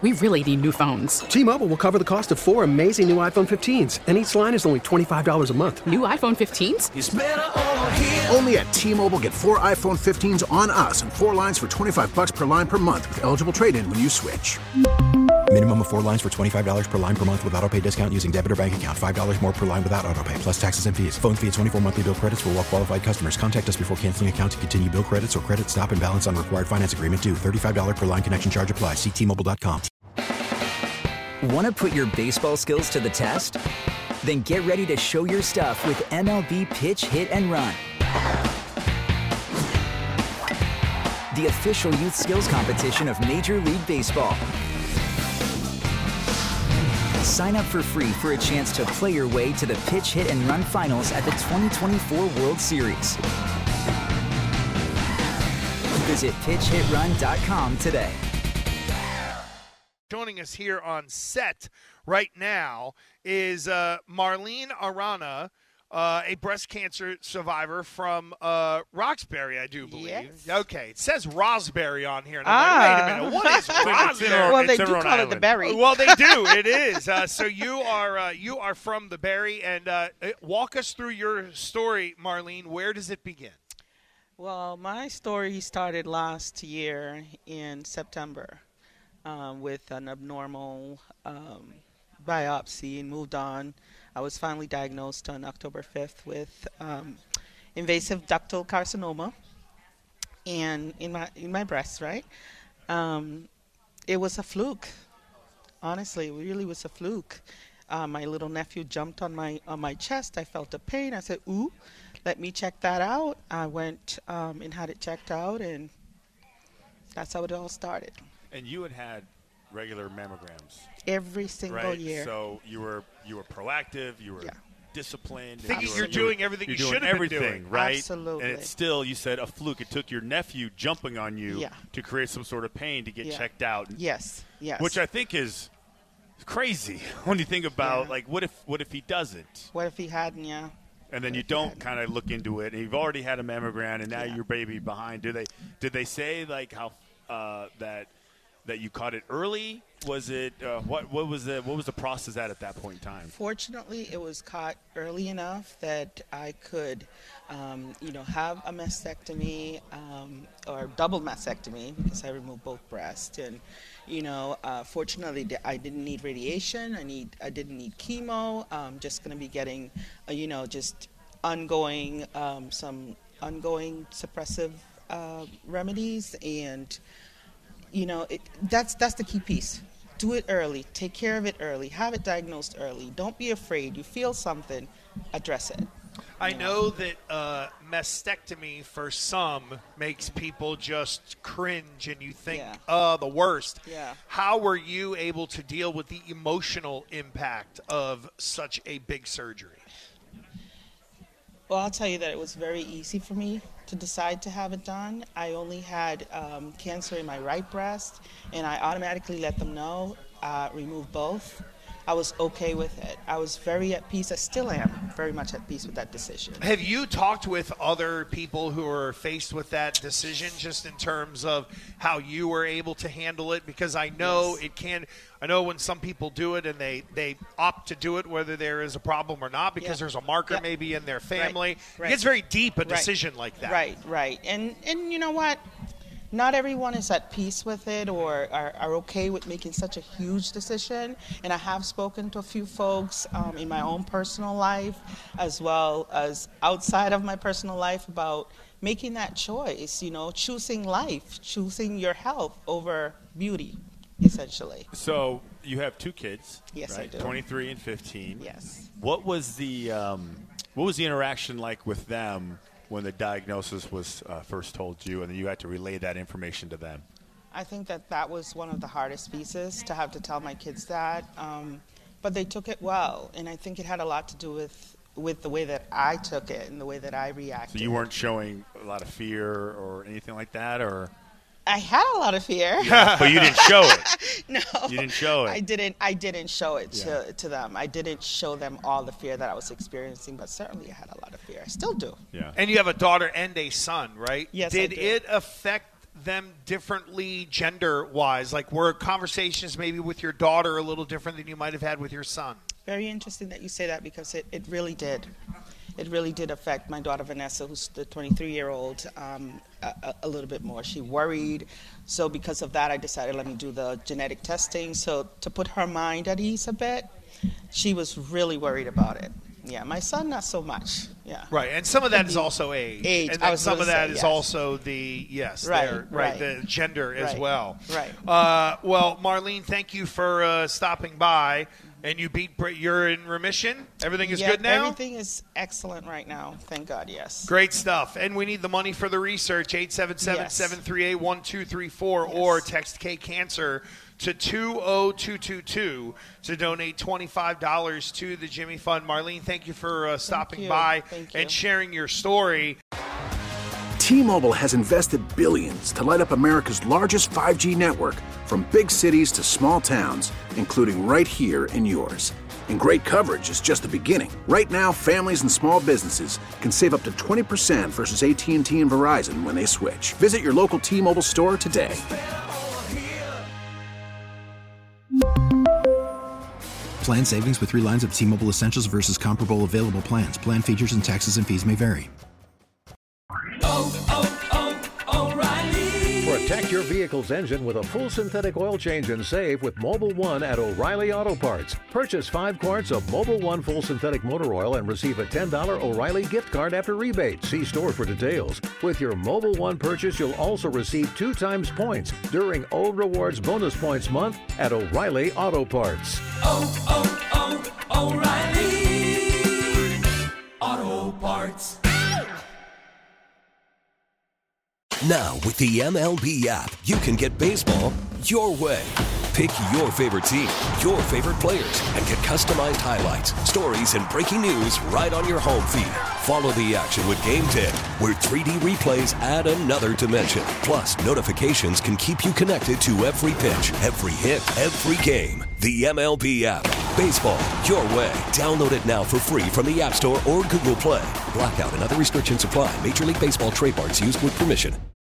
We really need new phones. T-Mobile will cover the cost of 4 amazing new iPhone 15s, and each line is only $25 a month. New iPhone 15s? It's better over here. Only at T-Mobile, get 4 iPhone 15s on us and 4 lines for $25 per line per month with eligible trade-in when you switch. Minimum of 4 lines for $25 per line per month with autopay discount using debit or bank account. $5 more per line without autopay, plus taxes and fees. Phone fee at 24 monthly bill credits for well-qualified customers. Contact us before canceling account to continue bill credits or credit stop and balance on required finance agreement due. $35 per line connection charge applies. See T-Mobile.com. Want to put your baseball skills to the test? Then get ready to show your stuff with MLB Pitch, Hit, and Run. The official youth skills competition of Major League Baseball. Sign up for free for a chance to play your way to the Pitch, Hit, and Run finals at the 2024 World Series. Visit pitchhitrun.com today. Joining us here on set right now is Marlene Arana, a breast cancer survivor from Roxbury, I do believe. Yes. Okay, it says Rosberry on here. And I'm like, wait a minute, what is Rosberry? Well, they do call it the Berry. Well, they do. It is. So you are from the Berry, and walk us through your story, Marlene. Where does it begin? Well, my story started last year in September with an abnormal biopsy and moved on. I was finally diagnosed on October 5th with invasive ductal carcinoma and in my breast, right? It was a fluke. Honestly, it really was a fluke. My little nephew jumped on my chest. I felt a pain. I said, ooh, let me check that out. I went and had it checked out, and that's how it all started. And you had regular mammograms every single year. So you were proactive. You were disciplined. Thinking you're doing everything you should have been doing, right? Absolutely. And it's still, you said, a fluke. It took your nephew jumping on you to create some sort of pain to get checked out. Yes. Which I think is crazy when you think about like what if he doesn't? What if he hadn't? Yeah. And then you don't kind of look into it, and you've already had a mammogram, and now your baby behind. Did they say like how that you caught it early? Was it what was the process at that point in time? Fortunately, it was caught early enough that I could, have a mastectomy or double mastectomy because I removed both breasts, and fortunately I didn't need radiation. I didn't need chemo. I'm just going to be getting, just ongoing some ongoing suppressive remedies and. That's the key piece. Do it early. Take care of it early. Have it diagnosed early. Don't be afraid. You feel something, address it. I know that mastectomy for some makes people just cringe and you think, the worst. Yeah. How were you able to deal with the emotional impact of such a big surgery? Well, I'll tell you that it was very easy for me to decide to have it done. I only had cancer in my right breast, and I automatically let them know, remove both. I was okay with it. I was very at peace. I still am very much at peace with that decision. Have you talked with other people who are faced with that decision just in terms of how you were able to handle it? Because I know I know when some people do it and they opt to do it whether there is a problem or not because there's a marker maybe in their family. Right. It gets very deep, a decision like that. Right. And you know what? Not everyone is at peace with it or are okay with making such a huge decision. And I have spoken to a few folks in my own personal life as well as outside of my personal life about making that choice, choosing life, choosing your health over beauty, essentially. So you have 2 kids, yes, right? I do. 23 and 15. Yes. What was the interaction like with them when the diagnosis was first told you, and then you had to relay that information to them? I think that was one of the hardest pieces, to have to tell my kids that. But they took it well, and I think it had a lot to do with the way that I took it and the way that I reacted. So you weren't showing a lot of fear or anything like that, or? I had a lot of fear. Yeah, but you didn't show it. No. You didn't show it. I didn't show it to them. I didn't show them all the fear that I was experiencing, but certainly I had a lot of fear. I still do. Yeah. And you have a daughter and a son, right? Yes, Did I do. it affect them differently gender-wise? Like, were conversations maybe with your daughter a little different than you might have had with your son? Very interesting that you say that, because it really did. It really did affect my daughter Vanessa, who's the 23-year-old, a little bit more. She worried. So because of that, I decided, let me do the genetic testing. So to put her mind at ease a bit, she was really worried about it. Yeah, my son, not so much. Yeah. Right, and some of that is also age. Age. And then some of that is also the, the gender as well. Right. Well, Marlene, thank you for stopping by. And you're in remission? Everything is good now? Everything is excellent right now. Thank God, yes. Great stuff. And we need the money for the research, 877-738-1234, or text K-Cancer to 20222 to donate $25 to the Jimmy Fund. Marlene, thank you for stopping by and sharing your story. T-Mobile has invested billions to light up America's largest 5G network, from big cities to small towns, including right here in yours. And great coverage is just the beginning. Right now, families and small businesses can save up to 20% versus AT&T and Verizon when they switch. Visit your local T-Mobile store today. Plan savings with 3 lines of T-Mobile Essentials versus comparable available plans. Plan features and taxes and fees may vary. Protect your vehicle's engine with a full synthetic oil change and save with Mobil 1 at O'Reilly Auto Parts. Purchase 5 quarts of Mobil 1 full synthetic motor oil and receive a $10 O'Reilly gift card after rebate. See store for details. With your Mobil 1 purchase, you'll also receive 2 times points during O Rewards Bonus Points Month at O'Reilly Auto Parts. O'Reilly Auto Parts. Now, with the MLB app, you can get baseball your way. Pick your favorite team, your favorite players, and get customized highlights, stories, and breaking news right on your home feed. Follow the action with Game Day, where 3D replays add another dimension. Plus, notifications can keep you connected to every pitch, every hit, every game. The MLB app. Baseball your way. Download it now for free from the App Store or Google Play. Blackout and other restrictions apply. Major League Baseball trademarks used with permission.